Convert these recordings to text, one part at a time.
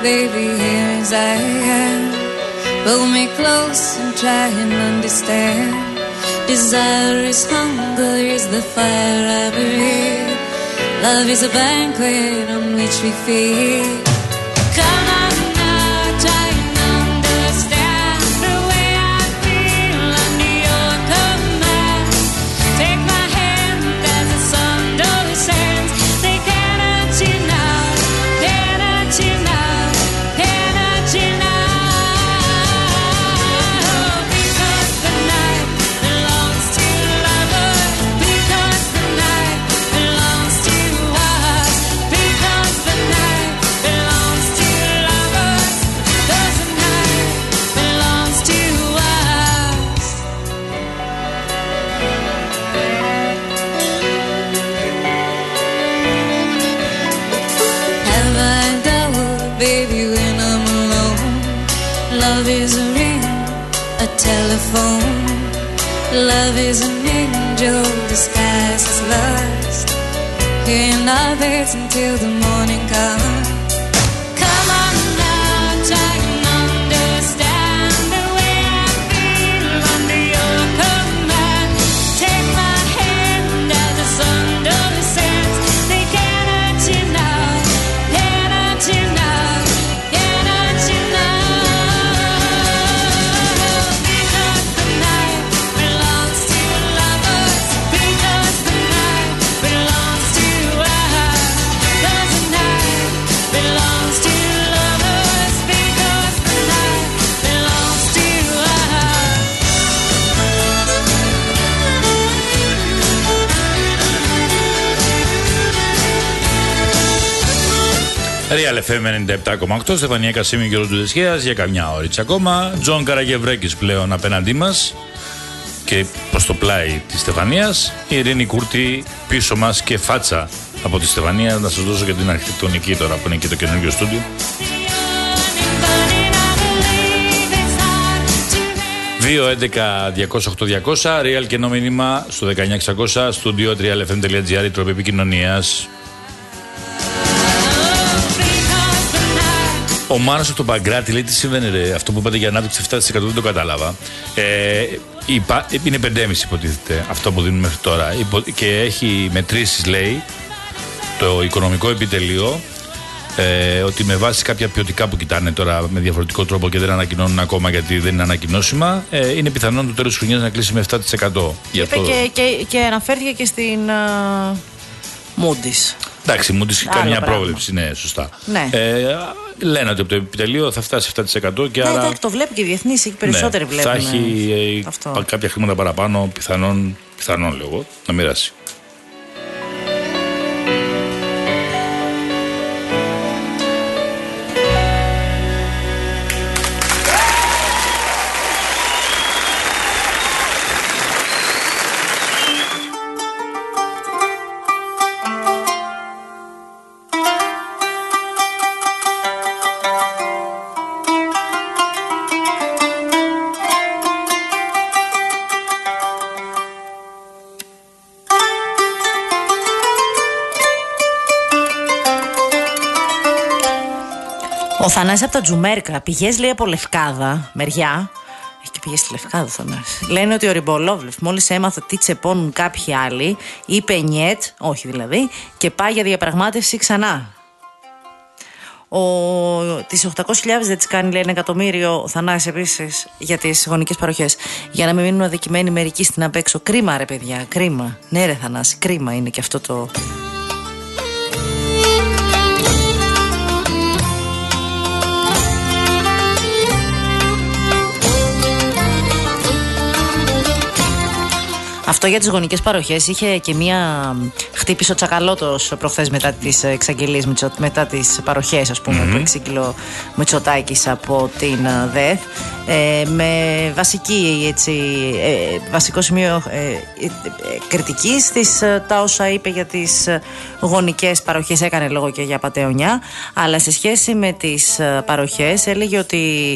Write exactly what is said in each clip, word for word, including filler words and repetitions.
baby, here as I am. Pull me close and try and understand. Desire is hunger, is the fire I breathe. Love is a banquet on which we feed. Come on now, try and understand the way I feel under your command. Take my hand as the sun descends. They cannot you now, cannot you now, cannot you now. Because the night belongs to lovers. Because the night belongs to us. Because the night belongs to lovers. Because the night belongs to us. Have I doubt, baby, when I'm alone? Love is a ring, a telephone. Love is an angel disguised as lust. Here in our beds until the morning comes. Come on now, try and understand the way I feel under your command. Take my hand as the sun descends. They cannot you now, cannot you now, cannot you now. Because the night belongs to lovers. Because the night belongs to us. Because the night belongs to lovers. Because the night belongs to us. Real εφ εμ ενενήντα επτά κόμμα οκτώ, Στεφανία Κασίμη και ο Ντουδεσχέας για καμιά ώριτσα ακόμα. Τζον Καραγευρέκης πλέον απέναντί μας και προς το πλάι της Στεφανίας. Η Ειρήνη Κούρτη πίσω μας και φάτσα από τη Στεφανία. Να σας δώσω και την αρχιτεκτονική τώρα που είναι και το καινούργιο στούντιο. δύο έντεκα διακόσια οκτώ διακόσια, Real και μήνυμα στο δεκαεννιά εξακόσια, στούντιο realfm.gr, η τρόπη επικοινωνίας. Ο Μάνος από τον Παγκράτη λέει: τι συμβαίνει, ρε, αυτό που είπατε για ανάπτυξη επτά τοις εκατό δεν το κατάλαβα. Ε, υπά, είναι πέντε κόμμα πέντε υποτίθεται αυτό που δίνουμε μέχρι τώρα. Υπο, και έχει μετρήσεις, λέει, το οικονομικό επιτελείο, ε, ότι με βάση κάποια ποιοτικά που κοιτάνε τώρα με διαφορετικό τρόπο και δεν ανακοινώνουν ακόμα γιατί δεν είναι ανακοινώσιμα, ε, είναι πιθανόν το τέλος της χρονιάς να κλείσει με επτά τοις εκατό. Είπε αυτό... και, και, και αναφέρθηκε και στην uh, Moody's. Εντάξει, μου της κάνει μια πρόβλεψη, ναι, σωστά. Ναι. Ε, λένε ότι από το επιτελείο θα φτάσει επτά τοις εκατό και ναι, άρα. Ναι, το βλέπει και η διεθνής, εκεί περισσότεροι ναι, βλέπουν. Θα έχει ε, κάποια χρήματα παραπάνω, πιθανόν, πιθανόν λέω εγώ, να μοιράσει. Ο Θανάσης από τα Τζουμέρκα, πηγές λέει από Λευκάδα, μεριά. Έχει και πηγές στη Λευκάδα ο Θανάσης. Λένε ότι ο Ριμπολόβλεφ μόλις έμαθε τι τσεπώνουν κάποιοι άλλοι, είπε νιέτ, όχι δηλαδή, και πάει για διαπραγμάτευση ξανά. Ο, τις οκτακόσιες χιλιάδες δεν τις κάνει, λέει, ένα εκατομμύριο ο Θανάσης επίσης για τις γονικές παροχές. Για να μην μείνουν αδικημένοι μερικοί στην απ' έξω. Κρίμα, ρε παιδιά, κρίμα. Ναι, ρε Θανάση, κρίμα είναι και αυτό το. Αυτό για τις γονικές παροχές είχε και μία. Χτύπησε ο Τσακαλώτος προχθές μετά τις εξαγγελίες, μετά τις παροχές, ας πούμε, mm-hmm. που εξήγηλε ο Μητσοτάκης από την ΔΕΘ. Ε, με βασική, έτσι, ε, βασικό σημείο ε, ε, κριτικής της, ε, τα όσα είπε για τις γονικές παροχές, έκανε λόγο και για πατεωνιά, αλλά σε σχέση με τις παροχές έλεγε ότι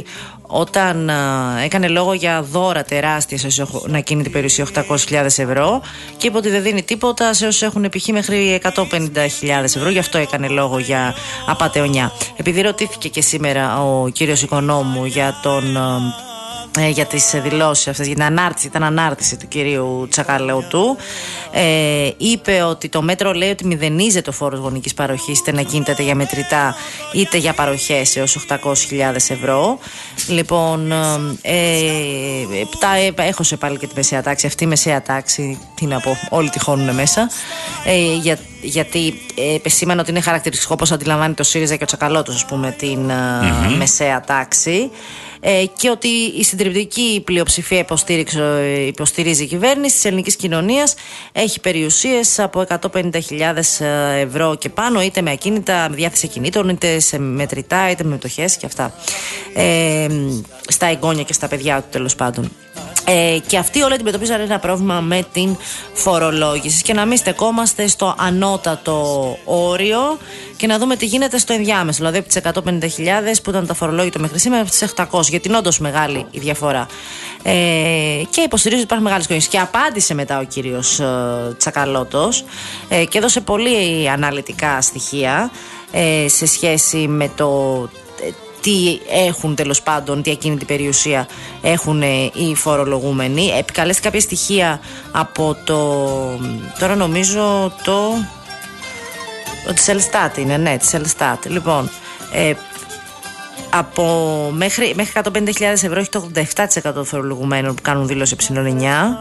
όταν α, έκανε λόγο για δώρα τεράστια σε όσους έχουν ακίνητη περιουσία οκτακόσιες χιλιάδες ευρώ και είπε ότι δεν δίνει τίποτα σε όσους έχουν π.χ. μέχρι εκατόν πενήντα χιλιάδες ευρώ, γι' αυτό έκανε λόγο για απατεωνιά. Επειδή ρωτήθηκε και σήμερα ο κύριος Οικονόμου για τον... Ε, για τις δηλώσεις αυτές, για την ανάρτηση, ήταν ανάρτηση του κυρίου Τσακαλώτου. Ε, είπε ότι το μέτρο λέει ότι μηδενίζεται ο φόρος γονικής παροχής, είτε να κινείται είτε για μετρητά είτε για παροχές έως οκτακόσιες χιλιάδες ευρώ. Λοιπόν, ε, τα, έχωσε πάλι και τη μεσαία τάξη. Αυτή η μεσαία τάξη, τι να πω, όλοι τυχώνουν μέσα. Ε, για, γιατί ε, επεσήμανε ότι είναι χαρακτηριστικό, όπως αντιλαμβάνει το ΣΥΡΙΖΑ και ο Τσακαλώτος, ας πούμε, την mm-hmm. μεσαία τάξη. Ε, και ότι η συντριπτική πλειοψηφία υποστηρίζει η κυβέρνηση της ελληνικής κοινωνίας έχει περιουσίες από εκατόν πενήντα χιλιάδες ευρώ και πάνω, είτε με ακίνητα, με διάθεση κινήτων, είτε σε μετρητά, είτε με μετοχές και αυτά. Ε, στα εγγόνια και στα παιδιά του, τέλος πάντων. Ε, και αυτοί όλοι αντιμετωπίζουν ένα πρόβλημα με την φορολόγηση και να μην στεκόμαστε στο ανώτατο όριο και να δούμε τι γίνεται στο ενδιάμεσο, δηλαδή από τις εκατόν πενήντα χιλιάδες που ήταν τα φορολόγητο μέχρι σήμερα από τις οκτακόσιες, γιατί είναι όντως μεγάλη η διαφορά. Ε, και υποστηρίζει ότι υπάρχουν μεγάλες κοινωνίες. Και απάντησε μετά ο κύριος ε, Τσακαλώτος ε, και έδωσε πολύ αναλυτικά στοιχεία ε, σε σχέση με το τι έχουν, τέλος πάντων, τι ακίνητη περιουσία έχουν οι φορολογούμενοι. Επικαλέσει κάποια στοιχεία από το, τώρα νομίζω το, το της Ελστάτ είναι, ναι, της Ελστάτ. Λοιπόν, ε, από μέχρι, μέχρι εκατόν πενήντα χιλιάδες ευρώ έχει το ογδόντα επτά τοις εκατό των φορολογουμένων που κάνουν δήλωση ε εννιά.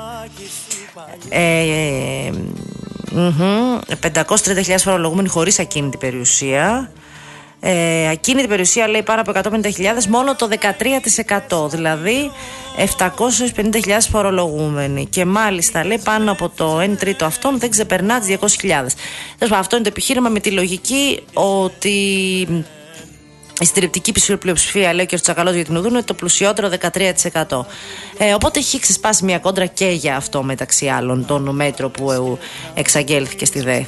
Ε, πεντακόσιες τριάντα χιλιάδες φορολογούμενοι χωρίς ακίνητη περιουσία. Ε, ακίνητη περιουσία λέει πάνω από εκατόν πενήντα χιλιάδες, μόνο το δεκατρία τοις εκατό, δηλαδή επτακόσιες πενήντα χιλιάδες φορολογούμενοι. Και μάλιστα λέει πάνω από το ένα τρίτο αυτών δεν ξεπερνά τις διακόσιες χιλιάδες. Αυτό είναι το επιχείρημα με τη λογική ότι η συντριπτική πλειοψηφία, λέει και ο Τσακαλώτος για την Ουδούνου, είναι το πλουσιότερο δεκατρία τοις εκατό. Ε, οπότε έχει ξεσπάσει μια κόντρα και για αυτό, μεταξύ άλλων, τον μέτρο που εξαγγέλθηκε στη ΔΕΘ.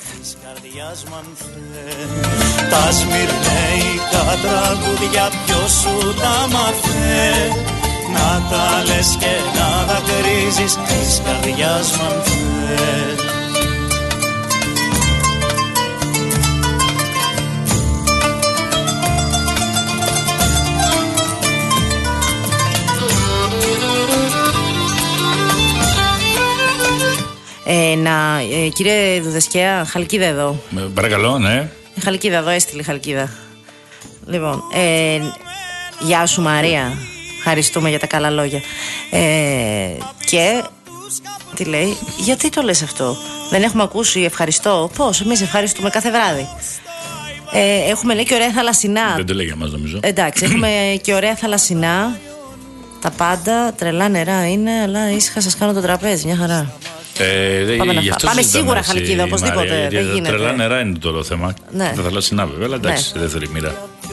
Τα σμυρνέικα τραγούδια ποιος σου τα μάθε, να τα λες και να δακρύζεις της καρδιάς μ' αν θες. Ε, να, ε, κύριε Δουδεσκαία, Χαλκίδα εδώ. Με, παρακαλώ, ναι. Χαλκίδα εδώ, έστειλε Χαλκίδα. Λοιπόν, ε, γεια σου Μαρία. Ευχαριστούμε για τα καλά λόγια. Ε, και τι λέει, γιατί το λες αυτό? Δεν έχουμε ακούσει ευχαριστώ? Πώς, εμείς ευχαριστούμε κάθε βράδυ. Ε, έχουμε λέει και ωραία θαλασσινά. Δεν το λέει για μας νομίζω. Εντάξει, έχουμε και ωραία θαλασσινά. Τα πάντα, τρελά νερά είναι, αλλά ήσυχα σας κάνω το τραπέζι, μια χαρά. Ε, Πάμε, Πάμε σίγουρα Χαλκίδα, οπωσδήποτε. Δεν γίνεται. Τρελά νερά είναι το όλο θέμα. Ναι. Τα θαλασσινά βέβαια, αλλά εντάξει, ναι. δεύτερη μοίρα.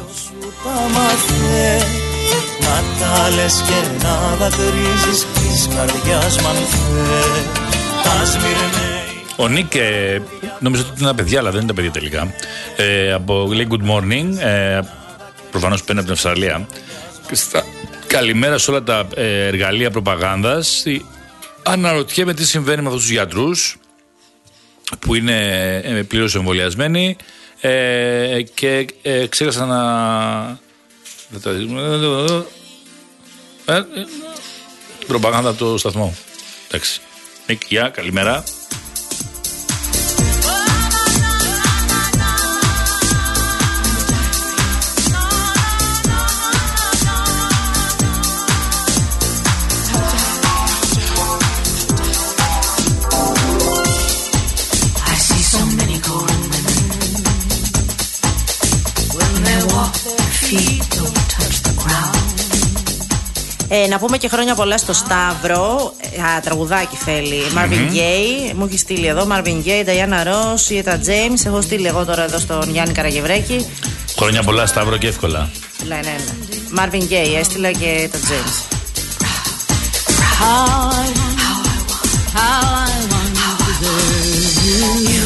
Να τα λες και να δακρύζεις της καρδιάς μ' αν θες. Τα σμυρνέει. Ο Νίκ, ε, νομίζω ότι είναι ένα παιδιά, αλλά δεν είναι τα παιδιά τελικά. Ε, από λέει Good Morning, ε, προφανώς παίρνει από την Αυστραλία. Στα, καλημέρα σε όλα τα ε, εργαλεία προπαγάνδας. Αναρωτιέμαι τι συμβαίνει με αυτούς τους γιατρούς που είναι ε, πλήρως εμβολιασμένοι ε, και ε, ξέχασα να... Ε, ε, την προπαγάνδα από το σταθμό. Εντάξει. Νίκ, γεια, καλημέρα. Ε, να πούμε και χρόνια πολλά στο Σταύρο. Α, τραγουδάκι θέλει. Marvin mm-hmm. Gaye. Μου έχει στείλει εδώ. Marvin Gaye, Diana Ross, η Eta James. Έχω στείλει εγώ τώρα εδώ στον Γιάννη Καραγευρέκη. Χρόνια πολλά, Σταύρο, και εύκολα. Ναι, ναι, ναι. Marvin Gaye έστειλα και Eta James. How I want, how I want to love you.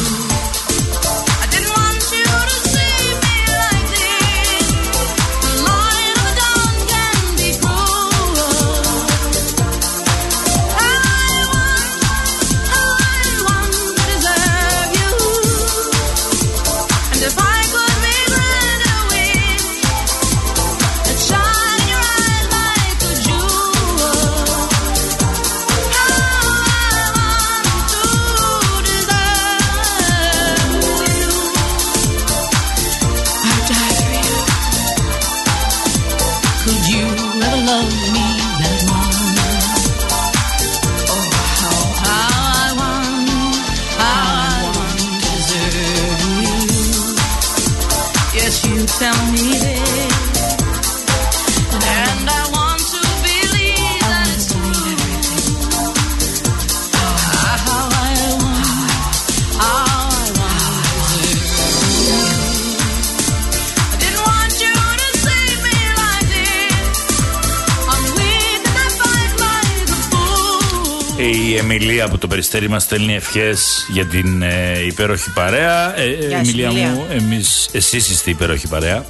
Η Εμιλία από το Περιστέρι μας στέλνει ευχές για την ε, υπέροχη παρέα. Ε, ε, Εμιλία μου, εμείς, εσείς είστε υπέροχη παρέα.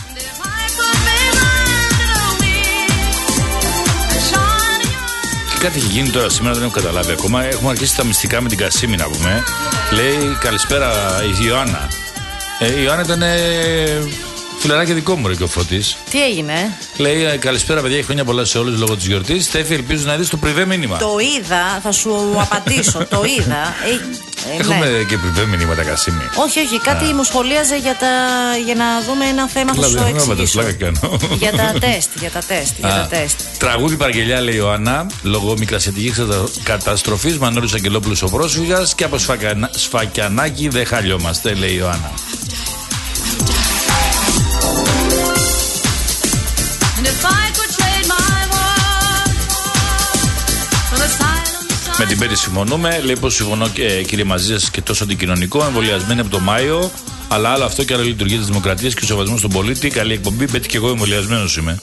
Κάτι έχει γίνει τώρα σήμερα, δεν έχω καταλάβει ακόμα. Έχουμε αρχίσει τα μυστικά με την Κασίμη να πούμε. Λέει καλησπέρα η Ιωάννα. Ε, η Ιωάννα ήταν ε, φιλαράκι δικό μου, ρε, και ο Φώτης. Τι έγινε? Λέει καλησπέρα παιδιά, έχει χρόνια πολλά σε όλους λόγω της γιορτής. Στέφη, ελπίζω να δεις το πριβέ μήνυμα. Το είδα, θα σου απαντήσω. Το είδα. Ε, ε, Έχουμε ναι. και πριβέ μηνύματα, Κασίμη. Όχι, όχι, κάτι μου σχολίαζε για, τα, για να δούμε ένα θέμα, θα σου εξηγήσω. Για τα τεστ, για τα τεστ, για τα τεστ. Τραγούδι Παραγγελιά, λέει η Ιωάννα, λόγω μικρασιατικής καταστροφής, Μανώλης Αγγελόπουλος ο πρόσφυγας και από σφακιανα, Σφακιανάκι δεν χαλιόμαστε, λέει η Ιωάννα. Με την Πέτη συμφωνούμε. Λέει πως συμφωνώ, ε, κύριε μαζί σας, και τόσο αντικοινωνικό. Εμβολιασμένοι από το Μάιο. Αλλά άλλο αυτό και άλλο λειτουργία της δημοκρατίας και ο σεβασμός στον πολίτη. Καλή εκπομπή. Πέτη, και εγώ εμβολιασμένος είμαι.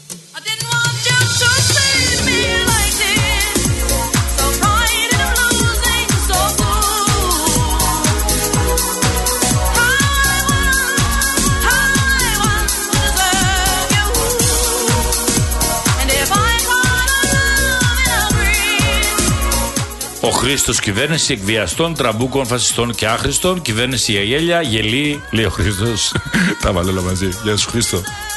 Ο Χρήστος, κυβέρνηση εκβιαστών, τραμπούκων, φασιστών και άχρηστων. Κυβέρνηση αγέλια, γελί, λέει ο Χρήστος. Τα βάλε όλα μαζί. Γεια σου, Χρήστο.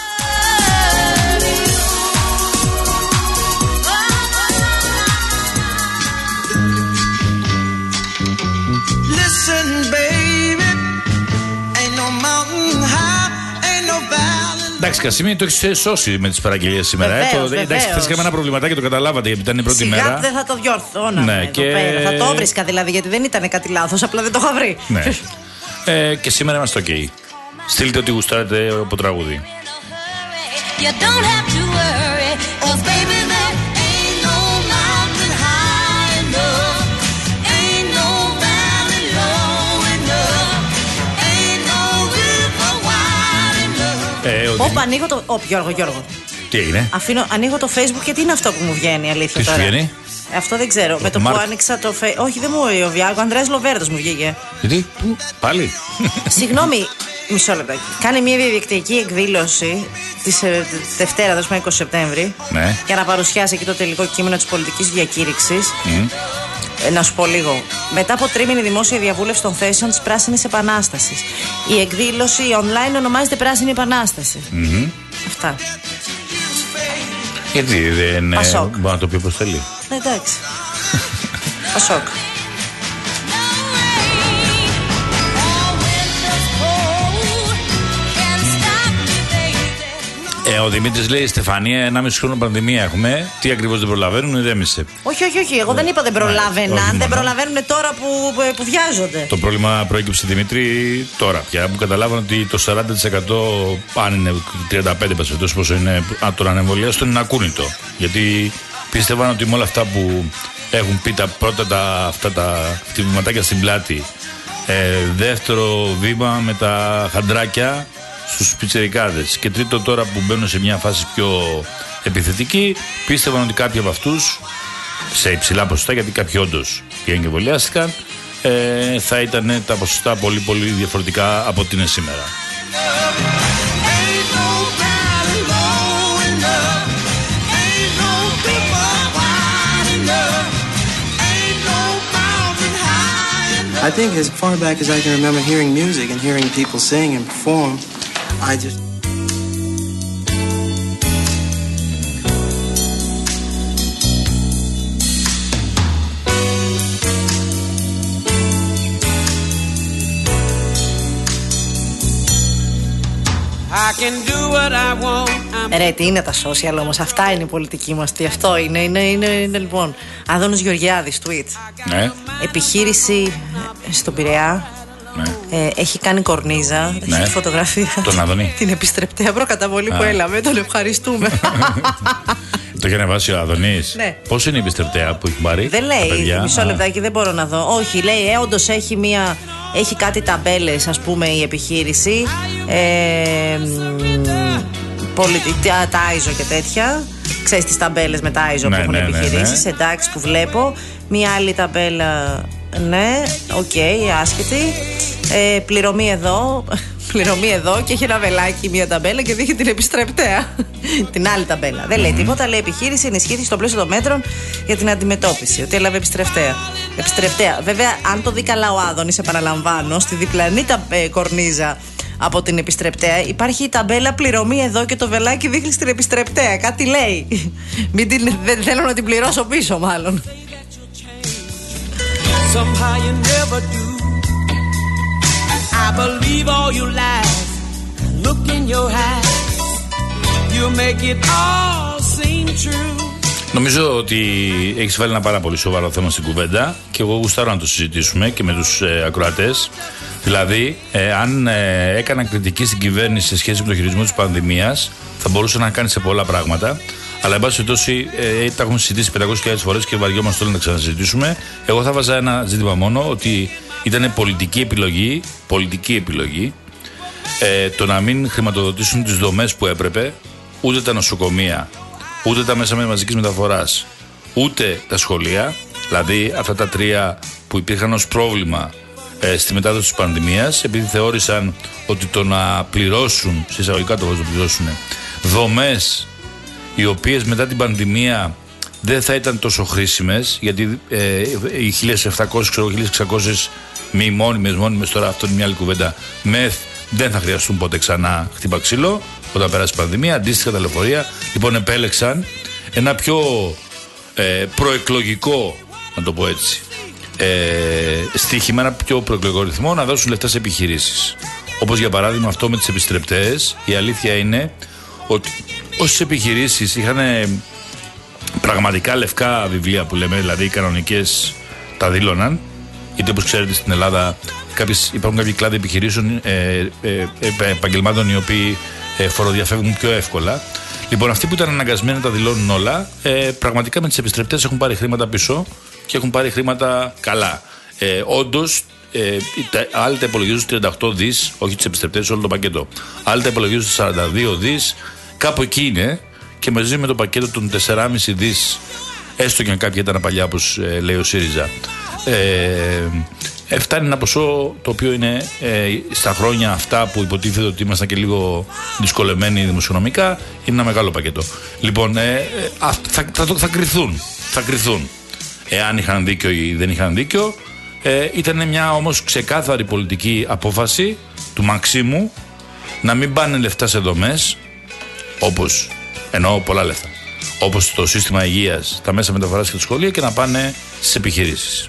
Εντάξει, Κασίμη, το έχει σώσει με τις παραγγελίες σήμερα. Βεβαίως, ε, το, βεβαίως. εντάξει, χθες είχαμε ένα προβληματάκι, το καταλάβατε, γιατί ήταν η πρώτη Σιγά μέρα. δεν θα το διορθώναμε. Ναι, και... Θα το βρίσκα δηλαδή, γιατί δεν ήταν κάτι λάθος, απλά δεν το είχα βρει. Ναι. ε, και σήμερα είμαστε ok. Στείλτε ό,τι γουστάρετε από τραγούδι. Ε, Όπα, ανοίγω το. Ω, Γιώργο, Γιώργο. Τι έγινε? Αφήνω, ανοίγω το Facebook και τι είναι αυτό που μου βγαίνει, αλήθεια. Τι σου τώρα. βγαίνει? Ε, αυτό δεν ξέρω. Με το Μάρκ. που άνοιξα το Facebook. Όχι, δεν μου ο Βιάγκο, ο Ανδρέας Λοβέρδος μου βγήκε. Γιατί? Πού? Πάλι? Συγγνώμη, μισό λεπτάκι. Κάνει μια διαδικτυακή εκδήλωση τη Δευτέρα, δώσουμε είκοσι Σεπτέμβρη. Ναι. Για να παρουσιάσει εκεί το τελικό κείμενο της πολιτικής διακήρυξης. Mm. Ε, να σου πω λίγο. Μετά από τρίμηνη δημόσια διαβούλευση των θέσεων της Πράσινης Επανάστασης. Η εκδήλωση online ονομάζεται Πράσινη Επανάσταση. Mm-hmm. Αυτά. Γιατί δεν ε, Πασόκ. μπορεί να το πει πως θέλει. Ναι, εντάξει. Πασόκ. Ε, ο Δημήτρης λέει: Στεφανία, ενάμιση χρόνο πανδημία έχουμε. Τι ακριβώς δεν προλαβαίνουν, ηρέμησε. Όχι, όχι, όχι. Εγώ δεν είπα δεν προλάβαιναν. Δεν προλαβαίνουν τώρα που, που, που βιάζονται. Το πρόβλημα προέκυψε, Δημήτρη, τώρα πια που καταλάβαν ότι το σαράντα τοις εκατό, αν είναι τριάντα πέντε τοις εκατό πόσο είναι των ανεμβολιάστων, είναι ακούνητο. Γιατί πίστευαν ότι με όλα αυτά που έχουν πει τα πρώτα τα, αυτά τα χτυπηματάκια στην πλάτη, ε, δεύτερο βήμα με τα χαντράκια στους πιτσιρικάδες και τρίτο τώρα που μπαίνουν σε μια φάση πιο επιθετική, πίστευαν ότι κάποιοι από αυτούς σε υψηλά ποσοστά, γιατί κάποιοι όντως πήγαν και εμβολιάστηκαν, ε, θα ήταν τα ποσοστά πολύ πολύ διαφορετικά από ό,τι είναι σήμερα. I think as far back as I can remember hearing music and hearing people sing and perform, I just... I can do what I want. Ρε, τι είναι τα social όμως, αυτά είναι η πολιτική μας. Τι αυτό είναι, είναι, είναι, είναι λοιπόν. Αδώνης Γεωργιάδης, tweet. Ναι. Επιχείρηση στον Πειραιά. Ναι. Ε, έχει κάνει κορνίζα. Ναι. Έχει τη φωτογραφία. Τον Αδωνή. Την επιστρεπτέα προκαταβολή Α. που έλαβε. Τον ευχαριστούμε. Το έχει ανεβάσει ο Αδωνής. Ναι. Πόσο είναι η επιστρεπτέα που έχει πάρει? Δεν λέει, μισό λεπτάκι, δεν μπορώ να δω. Όχι, λέει, ε, όντως έχει μία. Έχει κάτι ταμπέλες, ας πούμε, η επιχείρηση. Ε, πολιτικά, τάιζο και τέτοια. Ξέρεις τις ταμπέλες με τα άιζο Ναι, που έχουν ναι, ναι, επιχειρήσεις, ναι. εντάξει, που βλέπω. Μία άλλη ταμπέλα, ναι, οκ, okay, άσχετη. Ε, πληρωμή εδώ, πληρωμή εδώ και έχει ένα βελάκι μία ταμπέλα και δείχνει την επιστρεπτέα. Την άλλη ταμπέλα. Δεν λέει mm-hmm. τίποτα, λέει επιχείρηση ενισχύθηκε στο πλαίσιο των μέτρων για την αντιμετώπιση. Ότι έλαβε επιστρεπτέα. Επιστρεπτέα. Βέβαια, αν το δει καλά ο Άδωνης, επαναλαμβάνω, στη διπλανή τα, ε, κορνίζα από την επιστρεπτέα υπάρχει η ταμπέλα πληρωμή εδώ και το βελάκι δείχνει στην επιστρεπτέα. Κάτι λέει. Μην την, δεν θέλω να την πληρώσω πίσω, μάλλον. Somehow you never do. I believe all your lies. Look in your eyes. You make it all seem true. Νομίζω ότι έχεις βάλει ένα πάρα πολύ σοβαρό θέμα στην κουβέντα και εγώ γουστάρω να το συζητήσουμε και με τους ε, ακροατές. Δηλαδή, ε, αν ε, έκανα κριτική στην κυβέρνηση σε σχέση με το χειρισμό της πανδημίας, θα μπορούσε να κάνει σε πολλά πράγματα. Αλλά, εν πάση περιπτώσει, ε, τα έχουμε συζητήσει πεντακόσιες χιλιάδες φορές και βαριόμαστε όλοι να τα ξανασυζητήσουμε. Εγώ θα βάζα ένα ζήτημα μόνο, ότι ήταν πολιτική επιλογή, πολιτική επιλογή ε, το να μην χρηματοδοτήσουν τις δομές που έπρεπε, ούτε τα νοσοκομεία, ούτε τα μέσα μαζικής μεταφοράς, ούτε τα σχολεία. Δηλαδή, αυτά τα τρία που υπήρχαν ως πρόβλημα ε, στη μετάδοση της πανδημίας, επειδή θεώρησαν ότι το να πληρώσουν, σε εισαγωγικά το βάζω να πληρώσουν, δομές οι οποίες μετά την πανδημία δεν θα ήταν τόσο χρήσιμες, γιατί ε, οι χίλια επτακόσιες, ξέρω, χίλια εξακόσιες μη μόνιμες, μόνιμες τώρα, αυτό είναι μια άλλη κουβέντα, μεθ δεν θα χρειαστούν ποτέ ξανά χτύπα ξύλο όταν περάσει η πανδημία, αντίστοιχα τα λεωφορεία. Λοιπόν, επέλεξαν ένα πιο ε, προεκλογικό, να το πω έτσι, ε, στοίχημα, ένα πιο προεκλογικό ρυθμό, να δώσουν λεφτά σε επιχειρήσεις. Όπως για παράδειγμα αυτό με τις επιστρεπτές. Η αλήθεια είναι ότι όσες επιχειρήσεις είχαν πραγματικά λευκά βιβλία που λέμε, δηλαδή οι κανονικές τα δήλωναν, γιατί όπως ξέρετε στην Ελλάδα κάποιες, υπάρχουν κάποιοι κλάδοι επιχειρήσεων, ε, ε, ε, επαγγελμάτων οι οποίοι ε, φοροδιαφεύγουν πιο εύκολα. Λοιπόν, αυτοί που ήταν αναγκασμένοι να τα δηλώνουν όλα, ε, πραγματικά με τις επιστρεπτές έχουν πάρει χρήματα πίσω και έχουν πάρει χρήματα καλά. Ε, όντως, ε, τα, άλλοι τα υπολογίζουν στους τριάντα οκτώ δις, όχι τις επιστρεπτές, όλο το πακέτο. Άλλοι τα υπολογίζουν στους σαράντα δύο δις, κάπου εκεί είναι, και μαζί με το πακέτο των τέσσερα κόμμα πέντε δις, έστω και αν κάποια ήταν παλιά, όπως ε, λέει ο ΣΥΡΙΖΑ, ε, φτάνει ένα ποσό το οποίο είναι ε, στα χρόνια αυτά που υποτίθεται ότι ήμασταν και λίγο δυσκολεμένοι δημοσιονομικά, είναι ένα μεγάλο πακέτο. Λοιπόν, ε, ε, θα, θα, θα, θα κριθούν, θα κριθούν εάν είχαν δίκιο ή δεν είχαν δίκιο. Ε, ήταν μια όμως ξεκάθαρη πολιτική απόφαση του Μαξίμου να μην πάνε λεφτά σε δομές, όπως, εννοώ πολλά λεφτά, όπως το σύστημα υγείας, τα μέσα μεταφοράς και τα σχολεία, και να πάνε στις επιχειρήσεις.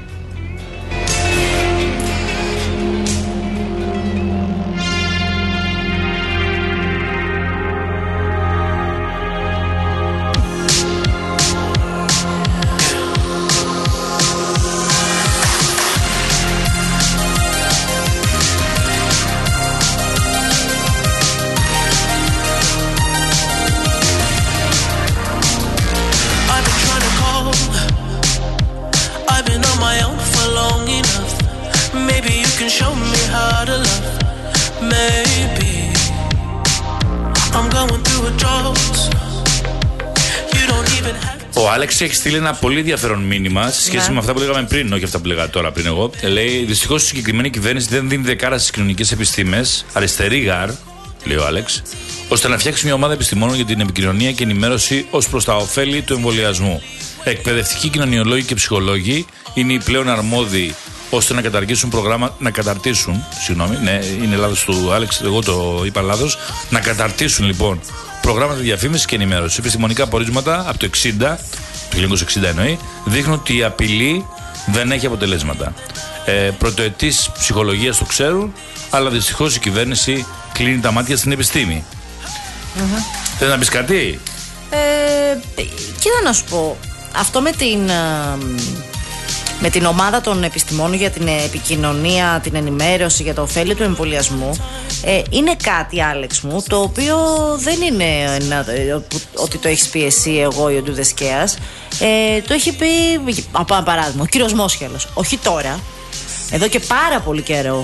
Ο Άλεξ έχει στείλει ένα πολύ ενδιαφέρον μήνυμα σε σχέση ναι. με αυτά που λέγαμε πριν, όχι αυτά που λέγα τώρα πριν εγώ. Λέει: δυστυχώς η συγκεκριμένη κυβέρνηση δεν δίνει δεκάρα στις κοινωνικές επιστήμες, αριστερή γαρ, λέει ο Άλεξ, ώστε να φτιάξει μια ομάδα επιστημόνων για την επικοινωνία και ενημέρωση ως προς τα ωφέλη του εμβολιασμού. Εκπαιδευτικοί κοινωνιολόγοι και ψυχολόγοι είναι οι πλέον αρμόδιοι ώστε να καταρτήσουν προγράμμα, να καταρτήσουν, συγγνώμη, ναι, είναι λάθος του Άλεξ, εγώ το είπα λάθος, να καταρτήσουν λοιπόν προγράμματα διαφήμισης και ενημέρωσης. Επιστημονικά πορίσματα από το εξήντα, το χίλια εννιακόσια εξήντα εννοεί, δείχνουν ότι η απειλή δεν έχει αποτελέσματα. Ε, πρωτοετής ψυχολογίας το ξέρουν, αλλά δυστυχώς η κυβέρνηση κλείνει τα μάτια στην επιστήμη. Mm-hmm. Θες να πεις κάτι? Ε, κοίτα να σου πω, αυτό με την... με την ομάδα των επιστημόνων για την επικοινωνία, την ενημέρωση για το ωφέλη του εμβολιασμού, ε, είναι κάτι, Άλεξ μου, το οποίο δεν είναι ένα, ότι το έχεις πει εσύ, εγώ ή ο Ντουδεσκέας. Ε, το έχει πει, από ένα παράδειγμα, ο κύριος Μόσχελος. Όχι τώρα, εδώ και πάρα πολύ καιρό.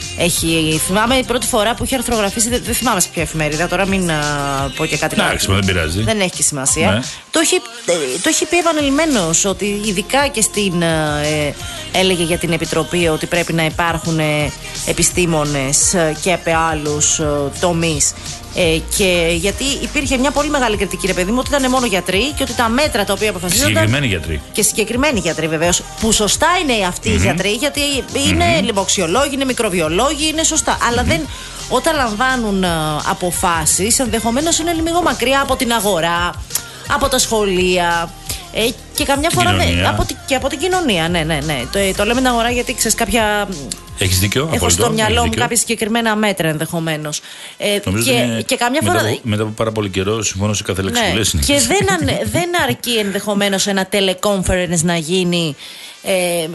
Έχει, θυμάμαι η πρώτη φορά που είχε αρθρογραφήσει, δεν, δεν θυμάμαι σε ποια εφημερίδα, τώρα μην α, πω και κάτι τέτοιο. Δεν πειράζει. Δεν έχει και σημασία. Ναι. Το, έχει, το έχει πει επανειλημμένος ότι ειδικά και στην. Ε, έλεγε για την Επιτροπή ότι πρέπει να υπάρχουν ε, επιστήμονες και από άλλους ε, τομείς. Ε, και γιατί υπήρχε μια πολύ μεγάλη κριτική, ρε παιδί μου, ότι ήταν μόνο γιατροί και ότι τα μέτρα τα οποία αποφασίζονταν. Συγκεκριμένοι γιατροί. Και συγκεκριμένοι γιατροί, βεβαίως. Που σωστά είναι αυτοί mm-hmm. οι γιατροί, γιατί είναι mm-hmm. λοιμοξιολόγοι, είναι μικροβιολόγοι, είναι σωστά. Mm-hmm. Αλλά δεν, όταν λαμβάνουν uh, αποφάσεις, ενδεχομένως είναι λίγο μακριά από την αγορά, από τα σχολεία. Ε, και καμιά φορά με, από, και από την κοινωνία. Ναι, ναι, ναι. Το, το λέμε την αγορά γιατί ξέρεις κάποια. Έχεις δίκιο. Έχω απολύτω, στο μυαλό μου κάποια συγκεκριμένα μέτρα ενδεχομένως. Ε, και, είναι, και καμιά μετά, φορά. Από, μετά από πάρα πολύ καιρό συμφωνώ σε κάθε λέξη ναι, που λες. Και δεν, δεν αρκεί ενδεχομένως ένα teleconference να γίνει. Ε,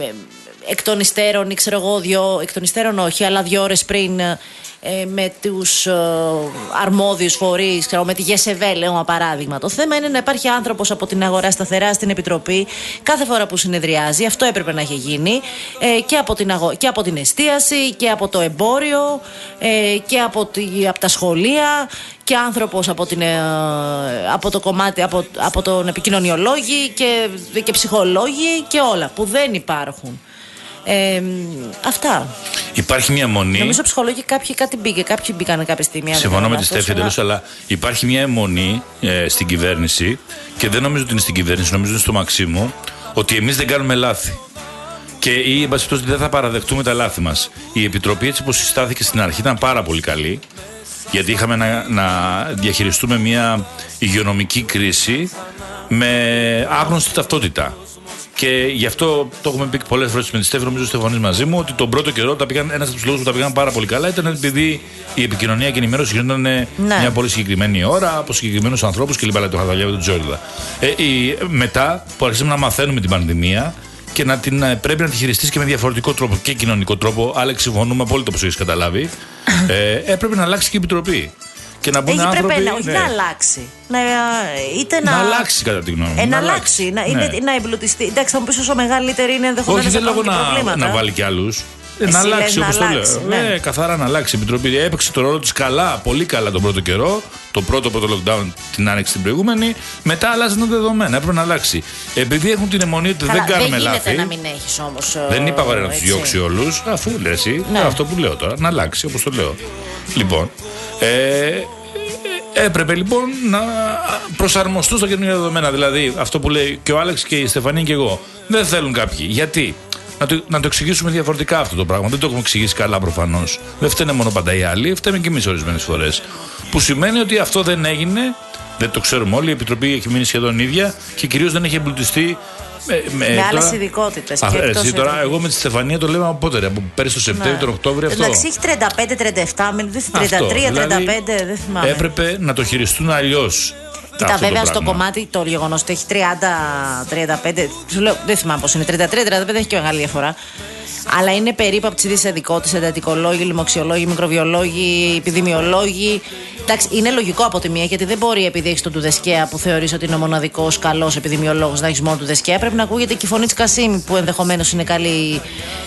εκ των υστέρων ή ξέρω εγώ δυο, εκ των υστέρων όχι, αλλά δύο ώρες πριν ε, με τους ε, αρμόδιους φορείς, ξέρω, με τη ΓΕΣΕΒΕ, λέω ένα παράδειγμα. Το θέμα είναι να υπάρχει άνθρωπος από την αγορά σταθερά στην Επιτροπή κάθε φορά που συνεδριάζει. Αυτό έπρεπε να έχει γίνει ε, και, από την αγο... και από την εστίαση και από το εμπόριο ε, και από, τη... από τα σχολεία και άνθρωπος από, την, ε, από το κομμάτι, από, από τον επικοινωνιολόγη και, και ψυχολόγοι και όλα που δεν υπάρχουν. Ε, αυτά. Υπάρχει μια αιμονή. Νομίζω ψυχολόγοι κάποιοι κάτι μπήκε, κάποιοι μπήκαν κάποια στιγμή. Συμφωνώ με τη Στέφη εντελώς, αλλά υπάρχει μια αιμονή ε, στην κυβέρνηση και δεν νομίζω ότι είναι στην κυβέρνηση, νομίζω ότι είναι στο Μαξίμου, ότι εμείς δεν κάνουμε λάθη. Και ή εν πάση περιπτώσει δεν θα παραδεχτούμε τα λάθη μας. Η Επιτροπή, έτσι όπως συστάθηκε στην αρχή, ήταν πάρα πολύ καλή, γιατί είχαμε να, να διαχειριστούμε μια υγειονομική κρίση με άγνωστη ταυτότητα. Και γι' αυτό το έχουμε πει πολλές φορές με τη Στέφη, νομίζω ότι συμφωνείς μαζί μου, ότι τον πρώτο καιρό τα πήγαν, ένας από τους λόγους που τα πήγαν πάρα πολύ καλά ήταν επειδή η επικοινωνία και η ενημέρωση γινόταν ναι. μια πολύ συγκεκριμένη ώρα, από συγκεκριμένους ανθρώπους κλπ. Το είχα δουλειά με τον Τζόριδα. Ε, η, μετά που αρχίσαμε να μαθαίνουμε την πανδημία και να την, πρέπει να τη χειριστείς και με διαφορετικό τρόπο και κοινωνικό τρόπο, Άλεξ, συμφωνούμε απόλυτα όπως έχεις καταλάβει, ε, έπρεπε να αλλάξει και η Επιτροπή. Και να μπουν άνθρωποι. Πρέπει να, όχι ναι. να αλλάξει. Να, είτε να, να αλλάξει, κατά τη γνώμη μου. Ε, να, να αλλάξει. Να, ναι. είναι, να εμπλουτιστεί. Εντάξει, θα μου πει όσο μεγαλύτερη είναι ενδεχομένως. Όχι, δεν λόγω να, να βάλει κι άλλους. Ε, να αλλάξει όπως το λέω. Ναι. Ε, καθαρά να αλλάξει. Η Επιτροπή έπαιξε το ρόλο της καλά, πολύ καλά τον πρώτο καιρό. Το πρώτο από το lockdown την άνοιξη την προηγούμενη. Μετά αλλάζουν τα δεδομένα. Έπρεπε να αλλάξει. Επειδή έχουν την αιμονή ότι καλά, δεν κάνουμε λάθη. Δεν γίνεται να μην έχεις όμως. Δεν είπα βαρέ να τους διώξει όλους. Αφού λες εσύ, ναι. αυτό που λέω τώρα. Να αλλάξει όπως το λέω. Λοιπόν. Ε, Έπρεπε λοιπόν να προσαρμοστούν στα καινούργια δεδομένα. Δηλαδή αυτό που λέει και ο Άλεξ και η Στεφανή και εγώ. Δεν θέλουν κάποιοι. Γιατί? Να το, να το εξηγήσουμε διαφορετικά αυτό το πράγμα. Δεν το έχουμε εξηγήσει καλά προφανώς. Δεν φταίνε μόνο πάντα οι άλλοι, φταίμε και εμείς ορισμένες φορές. Που σημαίνει ότι αυτό δεν έγινε, δεν το ξέρουμε όλοι. Η Επιτροπή έχει μείνει σχεδόν ίδια και κυρίως δεν έχει εμπλουτιστεί. Με, με, με άλλες ειδικότητες. Τώρα, εγώ με τη Στεφανία το λέμε από πότε, από πέρυσι το Σεπτέμβριο, ναι. τον Οκτώβριο αυτό. Εντάξει, έχει τριάντα πέντε τριάντα επτά, τριάντα τρία τριάντα πέντε, δηλαδή, δεν θυμάμαι. Έπρεπε να το χειριστούν αλλιώς. Κοίτα, βέβαια στο κομμάτι το γεγονός ότι έχει τριάντα τριάντα πέντε, σου λέω, δεν θυμάμαι πώς είναι, τριάντα τρία τριάντα πέντε έχει και μεγάλη διαφορά. Αλλά είναι περίπου από τις ίδιες ειδικότητες, εντατικολόγοι, λοιμοξιολόγοι, μικροβιολόγοι, επιδημιολόγοι. Εντάξει, είναι λογικό από τη μία, γιατί δεν μπορεί επειδή έχει τον Τουδεσκέα που θεωρείς ότι είναι ο μοναδικός καλός επιδημιολόγος να έχει μόνο Τουδεσκέα. Πρέπει να ακούγεται και η φωνή της Κασίμη που ενδεχομένως είναι καλή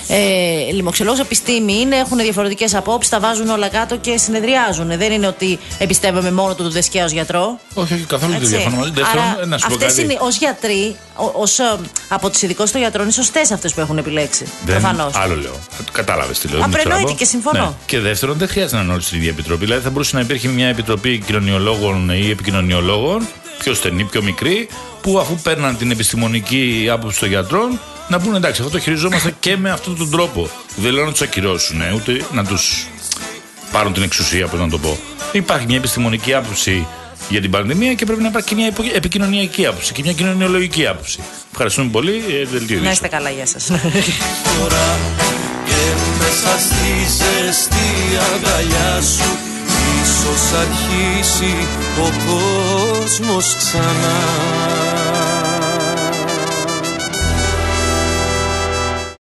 ε, λοιμοξιολόγος. Επιστήμη είναι, έχουν διαφορετικές απόψεις, τα βάζουν όλα κάτω και συνεδριάζουν. Δεν είναι ότι εμπιστεύομαι μόνο τον Τουδεσκέα ως γιατρό. Όχι, όχι καθόλου δεν διαφωνώ μαζί. Αυτές είναι ως γιατροί, ως, από τις ειδικότητες των γιατρών, είναι σωστές αυτές που έχουν επιλέξει. Προφανώς. Άλλο λέω. Κατάλαβες τι λέω. Απρενόητη και συμφωνώ. Ναι. Και δεύτερον, δεν χρειάζεται να είναι όλοι στην ίδια επιτροπή. Δηλαδή θα μπορούσε να υπήρχε μια επιτροπή κοινωνιολόγων ή επικοινωνιολόγων, πιο στενή, πιο μικρή, που αφού παίρναν την επιστημονική άποψη των γιατρών, να πούνε εντάξει, αυτό το χειριζόμαστε και με αυτόν τον τρόπο. Δεν λέω να τους ακυρώσουν, ούτε να τους πάρουν την εξουσία, πώς να το πω. Υπάρχει μια επιστημονική άποψη για την πανδημία και πρέπει να υπάρχει και μια επικοινωνιακή άποψη και μια κοινωνιολογική άποψη. Ευχαριστούμε πολύ. Δελτίο. Να είστε καλά, γεια σας. Και μέσα στη ζεστή αγκαλιά σου ίσως αρχίσει ο κόσμος ξανά.